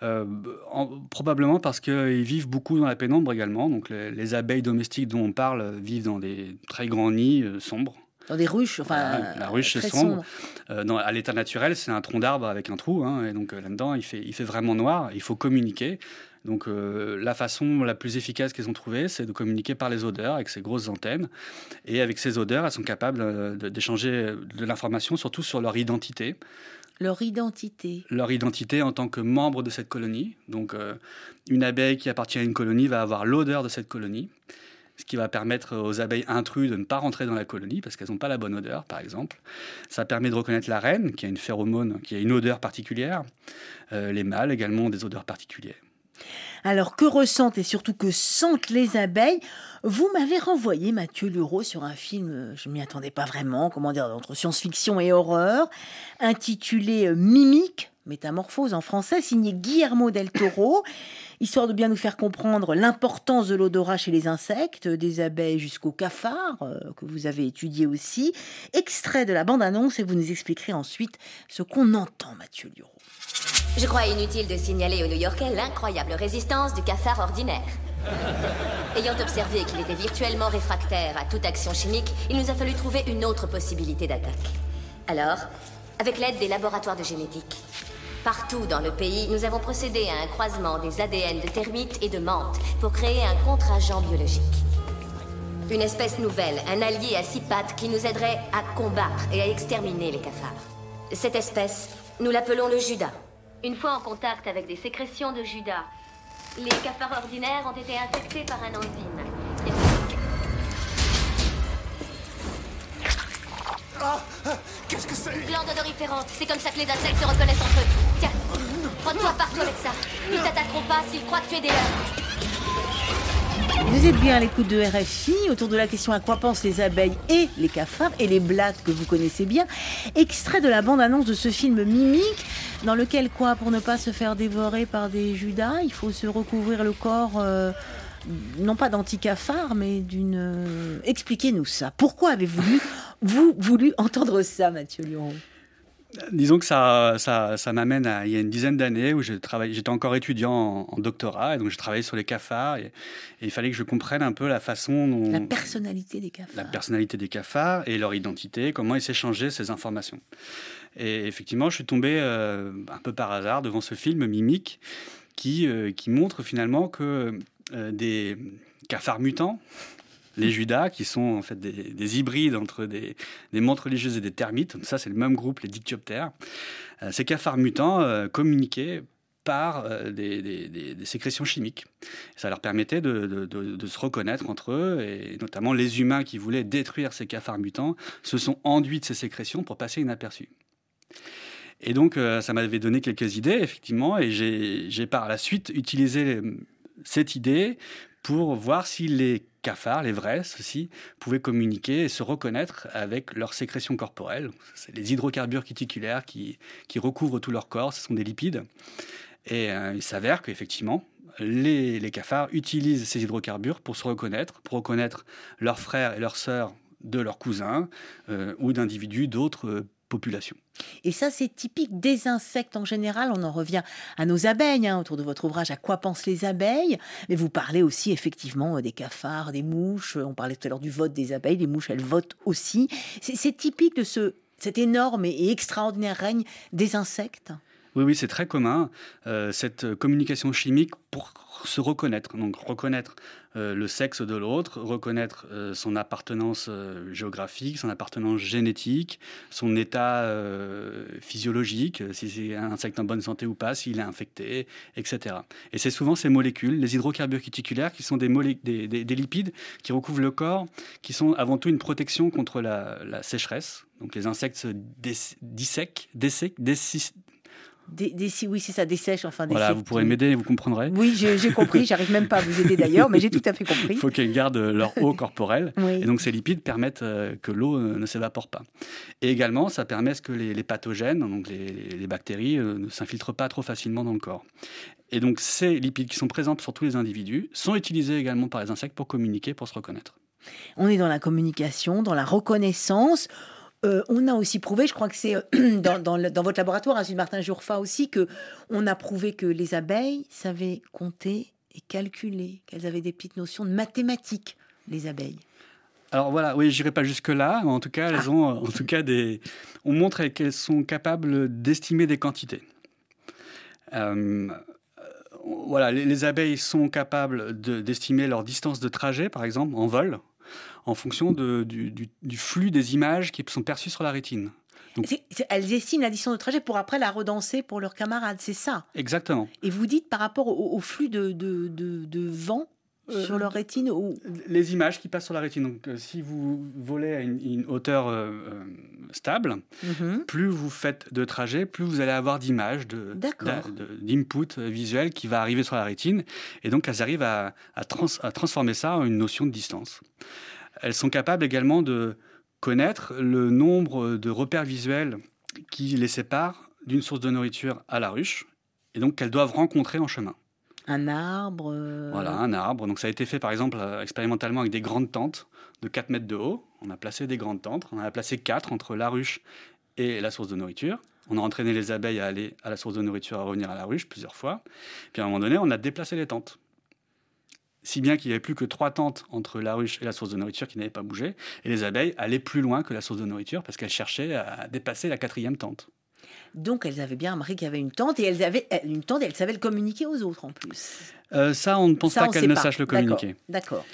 Probablement parce qu'ils vivent beaucoup dans la pénombre également. Donc les abeilles domestiques dont on parle vivent dans des très grands nids sombres. Dans des ruches, la ruche c'est sombre. À l'état naturel, c'est un tronc d'arbre avec un trou, et donc là-dedans, il fait vraiment noir. Il faut communiquer. Donc la façon la plus efficace qu'elles ont trouvée, c'est de communiquer par les odeurs avec ces grosses antennes. Et avec ces odeurs, elles sont capables d'échanger de l'information, surtout sur leur identité. Leur identité. Leur identité en tant que membre de cette colonie. Donc une abeille qui appartient à une colonie va avoir l'odeur de cette colonie, ce qui va permettre aux abeilles intrus de ne pas rentrer dans la colonie parce qu'elles n'ont pas la bonne odeur, par exemple. Ça permet de reconnaître la reine, qui a une phéromone, qui a une odeur particulière. Les mâles également ont des odeurs particulières. Alors, que ressentent et surtout que sentent les abeilles? Vous m'avez renvoyé, Mathieu Lureau, sur un film, je ne m'y attendais pas vraiment, entre science-fiction et horreur, intitulé Mimique, métamorphose en français, signé Guillermo del Toro, histoire de bien nous faire comprendre l'importance de l'odorat chez les insectes, des abeilles jusqu'aux cafards, que vous avez étudié aussi. Extrait de la bande-annonce et vous nous expliquerez ensuite ce qu'on entend, Mathieu Lureau. Je crois inutile de signaler aux New-Yorkais l'incroyable résistance du cafard ordinaire. Ayant observé qu'il était virtuellement réfractaire à toute action chimique, il nous a fallu trouver une autre possibilité d'attaque. Alors, avec l'aide des laboratoires de génétique, partout dans le pays, nous avons procédé à un croisement des ADN de termites et de menthes pour créer un contre-agent biologique. Une espèce nouvelle, un allié à 6 pattes qui nous aiderait à combattre et à exterminer les cafards. Cette espèce, nous l'appelons le Judas. Une fois en contact avec des sécrétions de Judas, les cafards ordinaires ont été infectés par un enzyme. Qu'est-ce que c'est? Une glande odoriférante, c'est comme ça que les insectes se reconnaissent entre eux. Tiens, prends-toi partout avec ça. Ils t'attaqueront pas s'ils croient que tu es des leurs. Vous êtes bien à l'écoute de RFI, autour de la question à quoi pensent les abeilles et les cafards, et les blattes que vous connaissez bien. Extrait de la bande-annonce de ce film Mimique, dans lequel, pour ne pas se faire dévorer par des Judas, il faut se recouvrir le corps, non pas d'anti-cafards, mais d'une... Expliquez-nous ça. Pourquoi avez-vous voulu entendre ça, Mathieu Lureau? Disons que ça m'amène à il y a une dizaine d'années où j'étais encore étudiant en doctorat et donc je travaillais sur les cafards et il fallait que je comprenne un peu la façon dont... La personnalité des cafards. La personnalité des cafards et leur identité, comment ils s'échangeaient ces informations. Et effectivement, je suis tombé un peu par hasard devant ce film Mimique qui montre finalement que des cafards mutants, les Judas, qui sont en fait des hybrides entre des menthes religieuses et des termites. Ça, c'est le même groupe, les Dictyoptères. Ces cafards mutants communiquaient par des sécrétions chimiques. Ça leur permettait de se reconnaître entre eux, et notamment les humains qui voulaient détruire ces cafards mutants se sont enduits de ces sécrétions pour passer inaperçus. Et donc, ça m'avait donné quelques idées, effectivement, et j'ai par la suite utilisé cette idée pour voir si les cafards, les vrais, ceux-ci, pouvaient communiquer et se reconnaître avec leurs sécrétions corporelles. C'est les hydrocarbures cuticulaires qui recouvrent tout leur corps, ce sont des lipides. Et il s'avère qu'effectivement, les cafards utilisent ces hydrocarbures pour se reconnaître, pour reconnaître leurs frères et leurs sœurs de leurs cousins ou d'individus d'autres populations. Et ça, c'est typique des insectes en général. On en revient à nos abeilles, autour de votre ouvrage « À quoi pensent les abeilles ?» Mais vous parlez aussi effectivement des cafards, des mouches. On parlait tout à l'heure du vote des abeilles. Les mouches, elles votent aussi. C'est typique de cet énorme et extraordinaire règne des insectes. Oui, c'est très commun, cette communication chimique pour se reconnaître. Donc reconnaître le sexe de l'autre, reconnaître son appartenance géographique, son appartenance génétique, son état physiologique, si c'est un insecte en bonne santé ou pas, s'il est infecté, etc. Et c'est souvent ces molécules, les hydrocarbures cuticulaires, qui sont des lipides qui recouvrent le corps, qui sont avant tout une protection contre la sécheresse. Donc les insectes se dissèquent, oui, c'est ça, dessèche, enfin... Voilà, vous pourrez m'aider, vous comprendrez. Oui, j'ai compris, j'arrive même pas à vous aider d'ailleurs, mais j'ai tout à fait compris. Il faut qu'elles gardent leur eau corporelle, oui. Et donc ces lipides permettent que l'eau ne s'évapore pas. Et également, ça permet à ce que les pathogènes, donc les bactéries, ne s'infiltrent pas trop facilement dans le corps. Et donc ces lipides qui sont présents sur tous les individus sont utilisés également par les insectes pour communiquer, pour se reconnaître. On est dans la communication, dans la reconnaissance. On a aussi prouvé, je crois que c'est dans votre laboratoire, à Martin Jourfa aussi, qu'on a prouvé que les abeilles savaient compter et calculer, qu'elles avaient des petites notions de mathématiques, les abeilles. Alors voilà, oui, j'irai pas jusque-là, mais en tout cas, elles ont en tout cas on montre qu'elles sont capables d'estimer des quantités. Voilà, les abeilles sont capables d'estimer leur distance de trajet, par exemple, en vol, en fonction du flux des images qui sont perçues sur la rétine. Donc, elles estiment la distance de trajet pour après la redanser pour leurs camarades, c'est ça? Exactement. Et vous dites par rapport au flux de vent sur leur rétine ou... Les images qui passent sur la rétine. Donc, si vous volez à une hauteur stable, plus vous faites de trajet, plus vous allez avoir d'images, d'input visuel qui va arriver sur la rétine. Et donc, elles arrivent à transformer ça en une notion de distance. Elles sont capables également de connaître le nombre de repères visuels qui les séparent d'une source de nourriture à la ruche, et donc qu'elles doivent rencontrer en chemin. Un arbre Voilà, un arbre. Donc ça a été fait par exemple expérimentalement avec des grandes tentes de 4 mètres de haut. On a placé des grandes tentes, on en a placé 4 entre la ruche et la source de nourriture. On a entraîné les abeilles à aller à la source de nourriture, à revenir à la ruche plusieurs fois. Puis à un moment donné, on a déplacé les tentes. Si bien qu'il n'y avait plus que 3 tentes entre la ruche et la source de nourriture qui n'avaient pas bougé. Et les abeilles allaient plus loin que la source de nourriture parce qu'elles cherchaient à dépasser la 4e tente. Donc elles avaient bien remarqué qu'il y avait une tente et elles avaient une tente et elles savaient le communiquer aux autres en plus. Ça, on ne pense pas qu'elles ne sachent le communiquer. D'accord.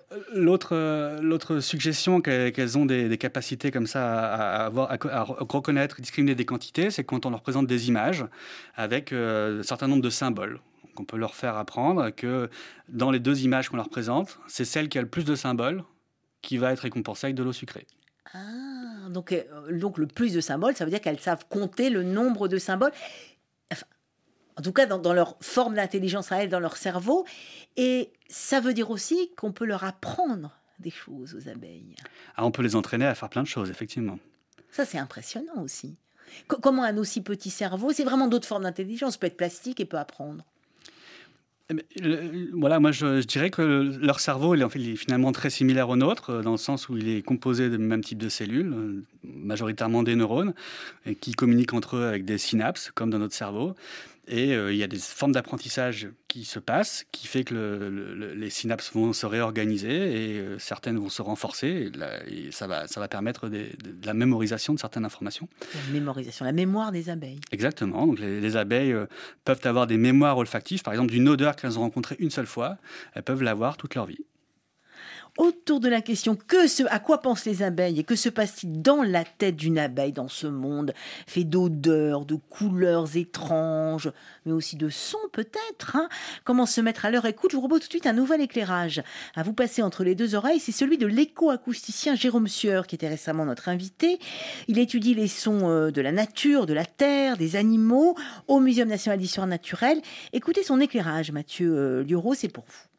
L'autre suggestion qu'elles ont des capacités comme ça à reconnaître, discriminer des quantités, c'est quand on leur présente des images avec un certain nombre de symboles. On peut leur faire apprendre que dans les 2 images qu'on leur présente, c'est celle qui a le plus de symboles qui va être récompensée avec de l'eau sucrée. Ah, donc le plus de symboles, ça veut dire qu'elles savent compter le nombre de symboles, enfin, en tout cas dans leur forme d'intelligence à elles, dans leur cerveau. Et ça veut dire aussi qu'on peut leur apprendre des choses aux abeilles. Ah, on peut les entraîner à faire plein de choses, effectivement. Ça, c'est impressionnant aussi. Comment un aussi petit cerveau, c'est vraiment d'autres formes d'intelligence, peut être plastique et peut apprendre. Voilà, moi je dirais que leur cerveau il est finalement très similaire au nôtre, dans le sens où il est composé du même type de cellules, majoritairement des neurones, qui communiquent entre eux avec des synapses, comme dans notre cerveau. Et il y a des formes d'apprentissage qui se passent, qui fait que les synapses vont se réorganiser et certaines vont se renforcer. Et ça va permettre de la mémorisation de certaines informations. La mémorisation, la mémoire des abeilles. Exactement. Donc les abeilles peuvent avoir des mémoires olfactives, par exemple d'une odeur qu'elles ont rencontrée une seule fois, elles peuvent l'avoir toute leur vie. Autour de la question à quoi pensent les abeilles et que se passe-t-il dans la tête d'une abeille dans ce monde fait d'odeurs, de couleurs étranges, mais aussi de sons peut-être, Comment se mettre à leur écoute? Je vous propose tout de suite un nouvel éclairage à vous passer entre les 2 oreilles. C'est celui de l'éco-acousticien Jérôme Sieur, qui était récemment notre invité. Il étudie les sons de la nature, de la terre, des animaux au Muséum national d'histoire naturelle. Écoutez son éclairage, Mathieu Lieureau, c'est pour vous.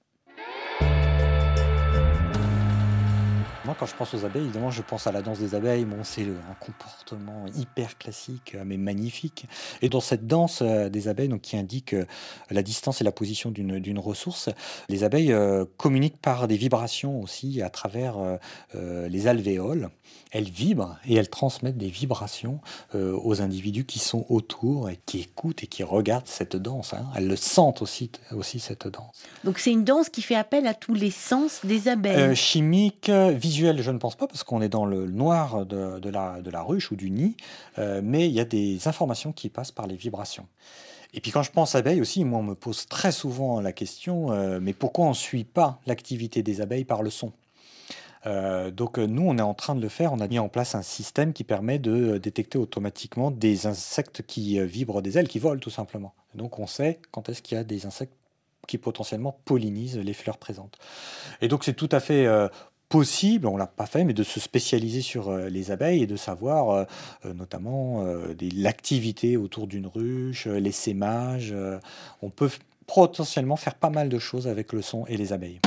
Moi, quand je pense aux abeilles, évidemment, je pense à la danse des abeilles. Bon, c'est un comportement hyper classique, mais magnifique. Et dans cette danse des abeilles, donc, qui indique la distance et la position d'une ressource, les abeilles communiquent par des vibrations aussi à travers les alvéoles. Elles vibrent et elles transmettent des vibrations aux individus qui sont autour et qui écoutent et qui regardent cette danse. Elles le sentent aussi cette danse. Donc c'est une danse qui fait appel à tous les sens des abeilles. Chimique, visuel, je ne pense pas, parce qu'on est dans le noir de la ruche ou du nid, mais il y a des informations qui passent par les vibrations. Et puis quand je pense abeilles aussi, moi on me pose très souvent la question, mais pourquoi on ne suit pas l'activité des abeilles par le son? Donc nous, on est en train de le faire. On a mis en place un système qui permet de détecter automatiquement des insectes qui vibrent des ailes, qui volent tout simplement. Donc on sait quand est-ce qu'il y a des insectes qui potentiellement pollinisent les fleurs présentes. Et donc c'est tout à fait possible, on ne l'a pas fait, mais de se spécialiser sur les abeilles et de savoir notamment l'activité autour d'une ruche, l'essaimage. On peut potentiellement faire pas mal de choses avec le son et les abeilles.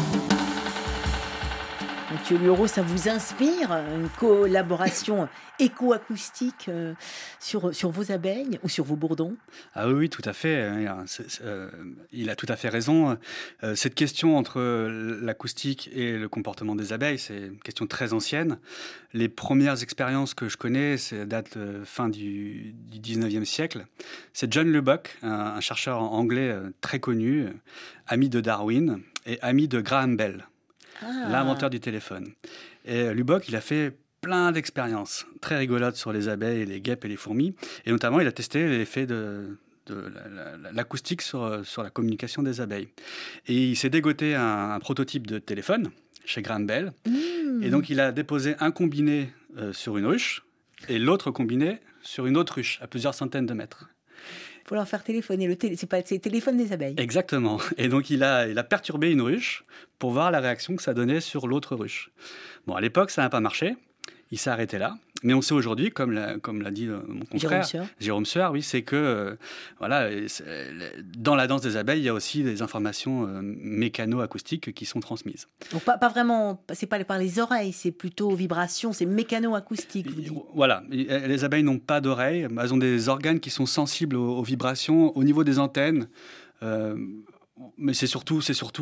Mathieu Lureau, ça vous inspire une collaboration éco-acoustique sur vos abeilles ou sur vos bourdons? Ah oui, tout à fait. Il a tout à fait raison. Cette question entre l'acoustique et le comportement des abeilles, c'est une question très ancienne. Les premières expériences que je connais, ça date fin du 19e siècle. C'est John Lubbock, un chercheur anglais très connu, ami de Darwin et ami de Graham Bell. L'inventeur du téléphone. Et Lubbock, il a fait plein d'expériences très rigolotes sur les abeilles, les guêpes et les fourmis. Et notamment, il a testé l'effet de l'acoustique sur la communication des abeilles. Et il s'est dégoté un prototype de téléphone chez Graham Bell. Et donc, il a déposé un combiné sur une ruche et l'autre combiné sur une autre ruche à plusieurs centaines de mètres. Il faut leur faire téléphoner. C'est le téléphone des abeilles. Exactement. Et donc, il a perturbé une ruche pour voir la réaction que ça donnait sur l'autre ruche. Bon, à l'époque, ça n'a pas marché. Il s'est arrêté là. Mais on sait aujourd'hui, comme l'a dit mon confrère, Jérôme Sueur, oui, c'est que dans la danse des abeilles, il y a aussi des informations mécano-acoustiques qui sont transmises. Donc pas vraiment, c'est pas par les oreilles, c'est plutôt vibrations, c'est mécano-acoustique. Vous dites. Voilà, les abeilles n'ont pas d'oreilles, elles ont des organes qui sont sensibles aux vibrations au niveau des antennes. Mais c'est surtout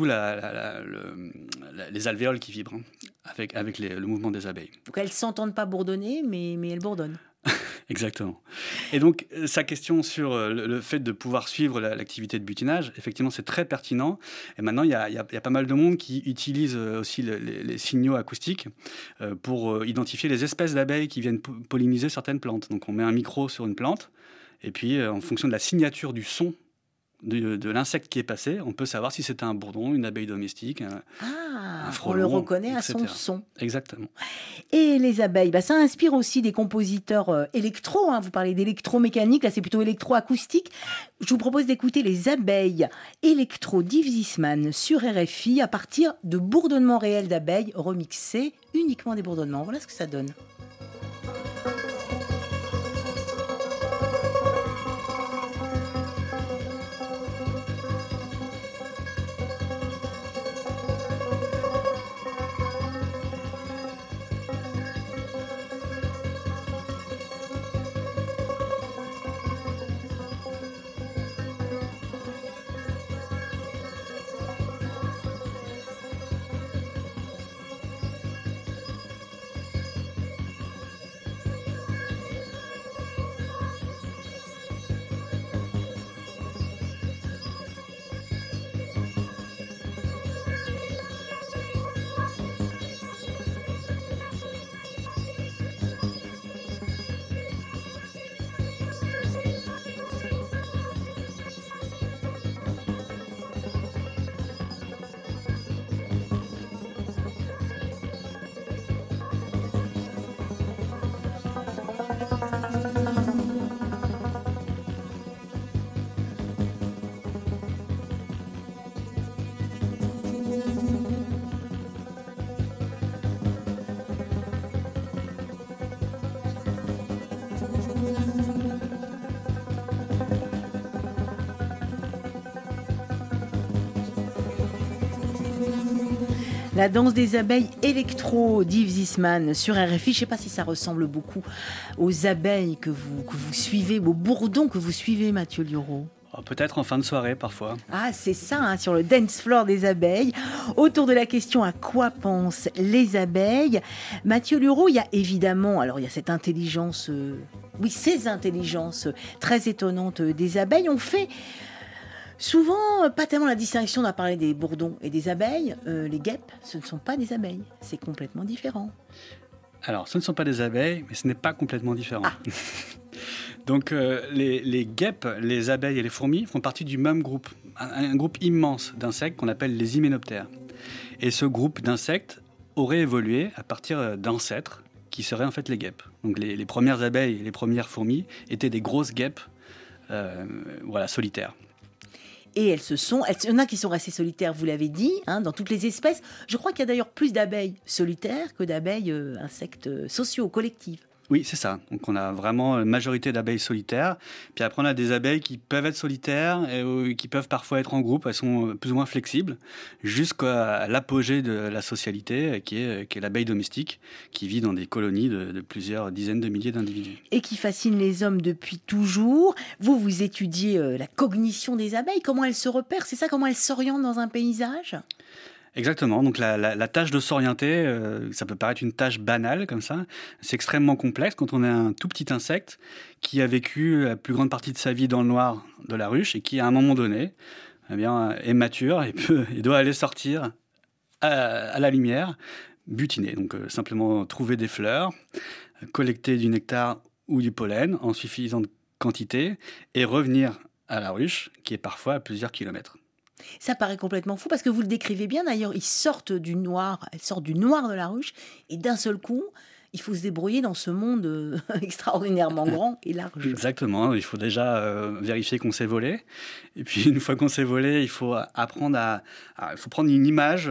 les alvéoles qui vibrent avec le mouvement des abeilles. Donc elles ne s'entendent pas bourdonner, mais elles bourdonnent. Exactement. Et donc, sa question sur le fait de pouvoir suivre l'activité de butinage, effectivement, c'est très pertinent. Et maintenant, il y a pas mal de monde qui utilise aussi les signaux acoustiques pour identifier les espèces d'abeilles qui viennent polliniser certaines plantes. Donc, on met un micro sur une plante, et puis, en fonction de la signature du son de l'insecte qui est passé, on peut savoir si c'est un bourdon, une abeille domestique, un frelon, on le reconnaît etc. à son son. Exactement. Et les abeilles, ça inspire aussi des compositeurs électro. Vous parlez d'électromécanique, là c'est plutôt électroacoustique. Je vous propose d'écouter les abeilles électro d'Yves Zisman sur RFI à partir de bourdonnements réels d'abeilles remixés, uniquement des bourdonnements. Voilà ce que ça donne. La danse des abeilles électro d'Yves Zisman sur RFI. Je ne sais pas si ça ressemble beaucoup aux abeilles que vous suivez, aux bourdons que vous suivez, Mathieu Lureau. Peut-être en fin de soirée, parfois. Ah, c'est ça, sur le dance floor des abeilles. Autour de la question à quoi pensent les abeilles, Mathieu Lureau, il y a évidemment, il y a cette intelligence, ces intelligences très étonnantes des abeilles. On fait souvent pas tellement la distinction, on a parlé des bourdons et des abeilles. Les guêpes, ce ne sont pas des abeilles, c'est complètement différent. Alors, ce ne sont pas des abeilles, mais ce n'est pas complètement différent. Donc les guêpes, les abeilles et les fourmis font partie du même groupe, un groupe immense d'insectes qu'on appelle les hyménoptères. Et ce groupe d'insectes aurait évolué à partir d'ancêtres qui seraient en fait les guêpes. Donc les premières abeilles et les premières fourmis étaient des grosses guêpes solitaires. Et il y en a qui sont restées solitaires, vous l'avez dit, dans toutes les espèces. Je crois qu'il y a d'ailleurs plus d'abeilles solitaires que d'abeilles insectes sociaux, collectifs. Oui, c'est ça. Donc on a vraiment une majorité d'abeilles solitaires. Puis après, on a des abeilles qui peuvent être solitaires et qui peuvent parfois être en groupe. Elles sont plus ou moins flexibles jusqu'à l'apogée de la socialité, qui est l'abeille domestique, qui vit dans des colonies de plusieurs dizaines de milliers d'individus. Et qui fascine les hommes depuis toujours. Vous étudiez la cognition des abeilles, comment elles se repèrent, c'est ça, comment elles s'orientent dans un paysage ? Exactement. Donc la tâche de s'orienter, ça peut paraître une tâche banale comme ça. C'est extrêmement complexe quand on est un tout petit insecte qui a vécu la plus grande partie de sa vie dans le noir de la ruche et qui, à un moment donné, est mature et doit aller sortir à la lumière, butiner. Donc simplement trouver des fleurs, collecter du nectar ou du pollen en suffisante quantité et revenir à la ruche qui est parfois à plusieurs kilomètres. Ça paraît complètement fou parce que vous le décrivez bien. D'ailleurs, elles sortent du noir de la ruche et d'un seul coup, il faut se débrouiller dans ce monde extraordinairement grand et large. Exactement. Il faut déjà vérifier qu'on s'est volé. Et puis, une fois qu'on s'est volé, il faut apprendre il faut prendre une image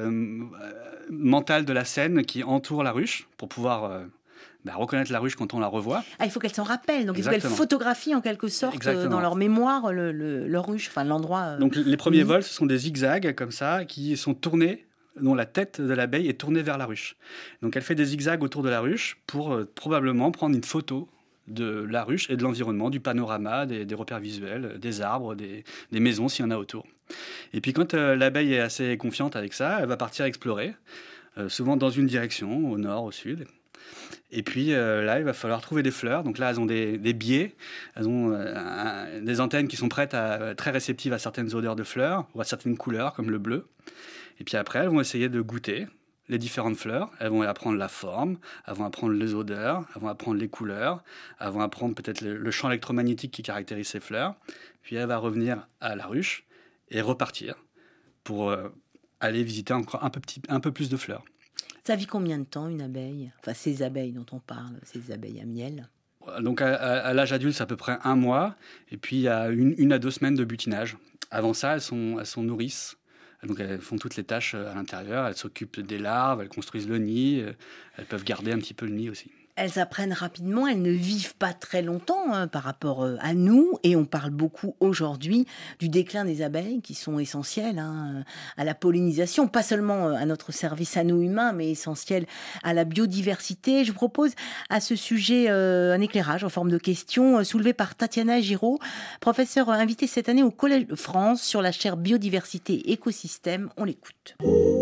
mentale de la scène qui entoure la ruche pour pouvoir reconnaître la ruche quand on la revoit. Il faut qu'elles s'en rappellent. Donc, il faut qu'elles photographient en quelque sorte dans leur mémoire leur ruche, enfin l'endroit. Donc, les premiers vols, ce sont des zigzags comme ça qui sont tournés, dont la tête de l'abeille est tournée vers la ruche. Donc, elle fait des zigzags autour de la ruche pour probablement prendre une photo de la ruche et de l'environnement, du panorama, des repères visuels, des arbres, des maisons s'il y en a autour. Et puis, quand l'abeille est assez confiante avec ça, elle va partir explorer, souvent dans une direction, au nord, au sud. Et puis là, il va falloir trouver des fleurs. Donc là, elles ont des biais, elles ont des antennes qui sont très réceptives à certaines odeurs de fleurs ou à certaines couleurs, comme le bleu. Et puis après, elles vont essayer de goûter les différentes fleurs. Elles vont apprendre la forme, elles vont apprendre les odeurs, elles vont apprendre les couleurs, elles vont apprendre peut-être le champ électromagnétique qui caractérise ces fleurs. Puis elle va revenir à la ruche et repartir pour aller visiter encore un peu plus de fleurs. Ça vit combien de temps, une abeille ? Enfin, ces abeilles dont on parle, ces abeilles à miel. Donc, à l'âge adulte, c'est à peu près 1 mois. Et puis, il y a 1 à 2 semaines de butinage. Avant ça, elles sont nourrices. Donc, elles font toutes les tâches à l'intérieur. Elles s'occupent des larves, elles construisent le nid. Elles peuvent garder un petit peu le nid aussi. Elles apprennent rapidement, elles ne vivent pas très longtemps par rapport à nous. Et on parle beaucoup aujourd'hui du déclin des abeilles qui sont essentielles à la pollinisation, pas seulement à notre service à nous humains, mais essentielles à la biodiversité. Je vous propose à ce sujet un éclairage en forme de question soulevé par Tatiana Giraud, professeure invitée cette année au Collège de France sur la chaire biodiversité et écosystème. On l'écoute.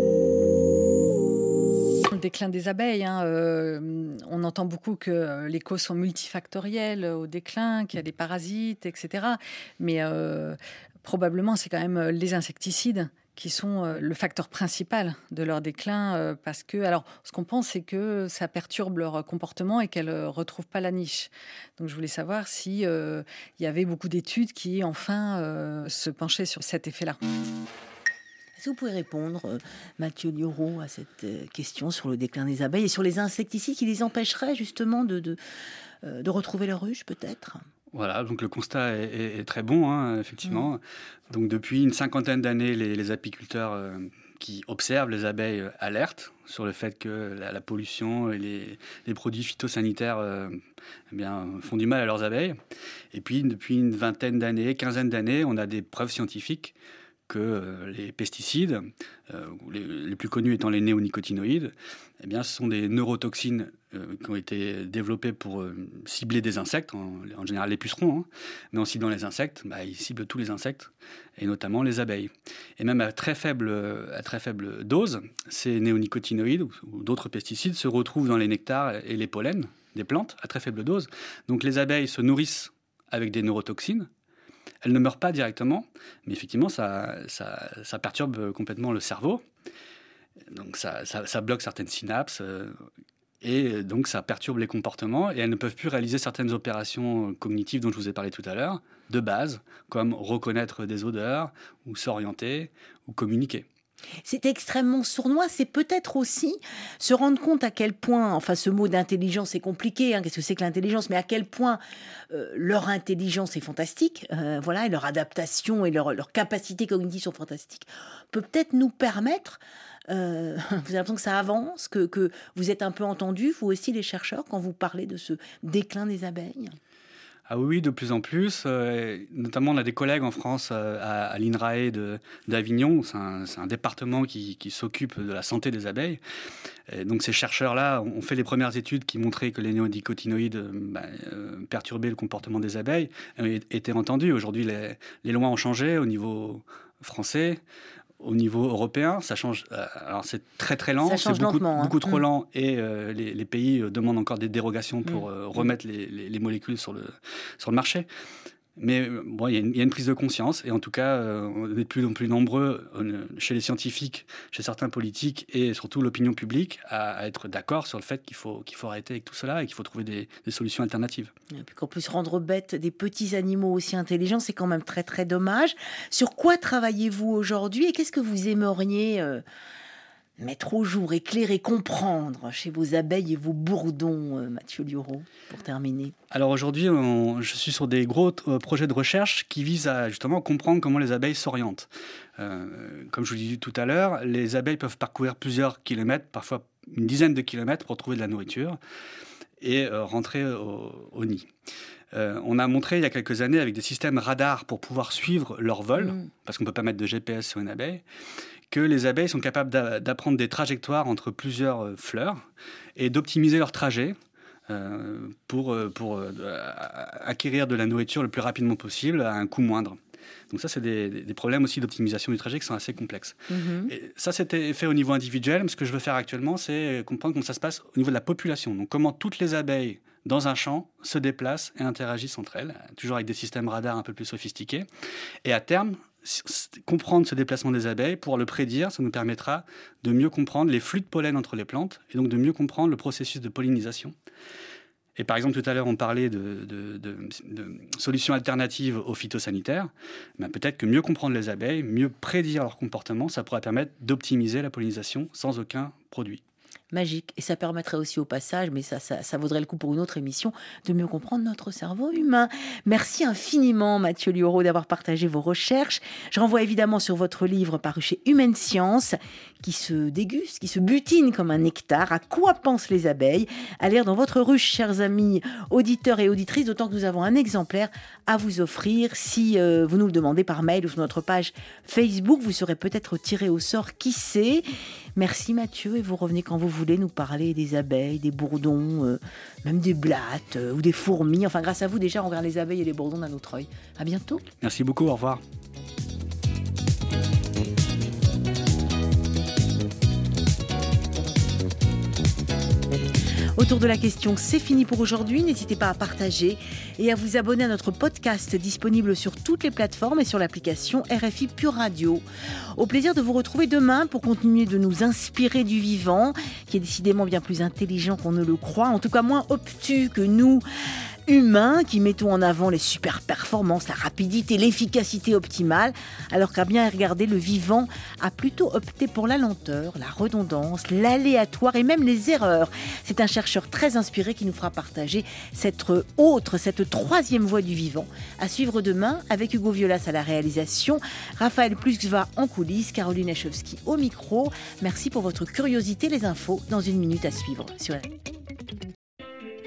Le déclin des abeilles, on entend beaucoup que les causes sont multifactorielles au déclin, qu'il y a des parasites, etc. Mais probablement, c'est quand même les insecticides qui sont le facteur principal de leur déclin, parce que, alors, ce qu'on pense, c'est que ça perturbe leur comportement et qu'elles ne retrouvent pas la niche. Donc, je voulais savoir si il y avait beaucoup d'études qui, enfin, se penchaient sur cet effet-là. Est-ce que vous pouvez répondre, Mathieu Liauraud, à cette question sur le déclin des abeilles et sur les insecticides qui les empêcheraient justement de retrouver leur ruche, peut-être ? Voilà, donc le constat est très bon, effectivement. Donc depuis une 50aine d'années, les apiculteurs qui observent les abeilles alertent sur le fait que la pollution et les produits phytosanitaires font du mal à leurs abeilles. Et puis depuis une vingtaine d'années, quinzaine d'années, on a des preuves scientifiques que les pesticides, les plus connus étant les néonicotinoïdes, ce sont des neurotoxines qui ont été développées pour cibler des insectes, en général les pucerons, mais en ciblant les insectes, ils ciblent tous les insectes, et notamment les abeilles. Et même à très faible dose, ces néonicotinoïdes ou d'autres pesticides se retrouvent dans les nectars et les pollens des plantes à très faible dose. Donc les abeilles se nourrissent avec des neurotoxines. Elles ne meurent pas directement, mais effectivement, ça perturbe complètement le cerveau. Donc, ça bloque certaines synapses. Et donc, ça perturbe les comportements et elles ne peuvent plus réaliser certaines opérations cognitives dont je vous ai parlé tout à l'heure, de base, comme reconnaître des odeurs, ou s'orienter, ou communiquer. C'est extrêmement sournois, c'est peut-être aussi se rendre compte à quel point, enfin ce mot d'intelligence c'est compliqué, qu'est-ce que c'est que l'intelligence, mais à quel point leur intelligence est fantastique, et leur adaptation et leur capacité cognitive sont fantastiques, peut peut-être nous permettre, vous avez l'impression que ça avance, que vous êtes un peu entendus, vous aussi les chercheurs, quand vous parlez de ce déclin des abeilles? Ah oui, de plus en plus. Notamment, on a des collègues en France à l'INRAE d'Avignon. C'est un département qui s'occupe de la santé des abeilles. Et donc, ces chercheurs-là ont fait les premières études qui montraient que les néonicotinoïdes perturbaient le comportement des abeilles, étaient entendus. Aujourd'hui, les lois ont changé au niveau français. Au niveau européen, ça change. Alors c'est très très lent, c'est beaucoup trop lent, et les pays demandent encore des dérogations pour remettre les molécules sur le marché. Mais bon, il y a une prise de conscience, et en tout cas, on est de plus en plus nombreux chez les scientifiques, chez certains politiques, et surtout l'opinion publique, à être d'accord sur le fait qu'il faut arrêter avec tout cela et qu'il faut trouver des solutions alternatives. Et puis qu'on puisse rendre bêtes des petits animaux aussi intelligents, c'est quand même très très dommage. Sur quoi travaillez-vous aujourd'hui et qu'est-ce que vous aimeriez mettre au jour, éclairer, comprendre chez vos abeilles et vos bourdons, Mathieu Liauraud, pour terminer? Alors aujourd'hui, je suis sur des gros projets de recherche qui visent à justement comprendre comment les abeilles s'orientent. Comme je vous l'ai dit tout à l'heure, les abeilles peuvent parcourir plusieurs kilomètres, parfois une dizaine de kilomètres pour trouver de la nourriture et rentrer au nid. On a montré il y a quelques années avec des systèmes radars pour pouvoir suivre leur vol, parce qu'on ne peut pas mettre de GPS sur une abeille, que les abeilles sont capables d'apprendre des trajectoires entre plusieurs fleurs et d'optimiser leur trajet pour acquérir de la nourriture le plus rapidement possible à un coût moindre. Donc ça, c'est des problèmes aussi d'optimisation du trajet qui sont assez complexes. Et ça, c'était fait au niveau individuel. Mais ce que je veux faire actuellement, c'est comprendre comment ça se passe au niveau de la population. Donc comment toutes les abeilles dans un champ se déplacent et interagissent entre elles, toujours avec des systèmes radars un peu plus sophistiqués. Et à terme, comprendre ce déplacement des abeilles, pouvoir le prédire, ça nous permettra de mieux comprendre les flux de pollen entre les plantes et donc de mieux comprendre le processus de pollinisation. Et par exemple, tout à l'heure, on parlait de solutions alternatives aux phytosanitaires. Peut-être que mieux comprendre les abeilles, mieux prédire leur comportement, ça pourrait permettre d'optimiser la pollinisation sans aucun produit. Magique. Et ça permettrait aussi au passage, mais ça vaudrait le coup pour une autre émission, de mieux comprendre notre cerveau humain. Merci infiniment, Mathieu Liauraud, d'avoir partagé vos recherches. Je renvoie évidemment sur votre livre paru chez Humaine Science, qui se déguste, qui se butine comme un nectar. À quoi pensent les abeilles? À lire dans votre ruche, chers amis auditeurs et auditrices, d'autant que nous avons un exemplaire à vous offrir. Si vous nous le demandez par mail ou sur notre page Facebook, vous serez peut-être tiré au sort, qui sait. Merci Mathieu, et vous revenez quand vous voulez nous parler des abeilles, des bourdons, même des blattes ou des fourmis. Enfin, grâce à vous, déjà, on regarde les abeilles et les bourdons d'un autre œil. À bientôt. Merci beaucoup, au revoir. Autour de la question, c'est fini pour aujourd'hui. N'hésitez pas à partager et à vous abonner à notre podcast disponible sur toutes les plateformes et sur l'application RFI Pure Radio. Au plaisir de vous retrouver demain pour continuer de nous inspirer du vivant, qui est décidément bien plus intelligent qu'on ne le croit, en tout cas moins obtus que nous, humains, qui mettons en avant les super performances, la rapidité, l'efficacité optimale, alors qu'à bien regarder, le vivant a plutôt opté pour la lenteur, la redondance, l'aléatoire et même les erreurs. C'est un chercheur très inspiré qui nous fera partager cette troisième voie du vivant. À suivre demain avec Hugo Violas à la réalisation, Raphaël Plusva en coulisses, Caroline Echowski au micro. Merci pour votre curiosité, les infos dans une minute à suivre sur RFI.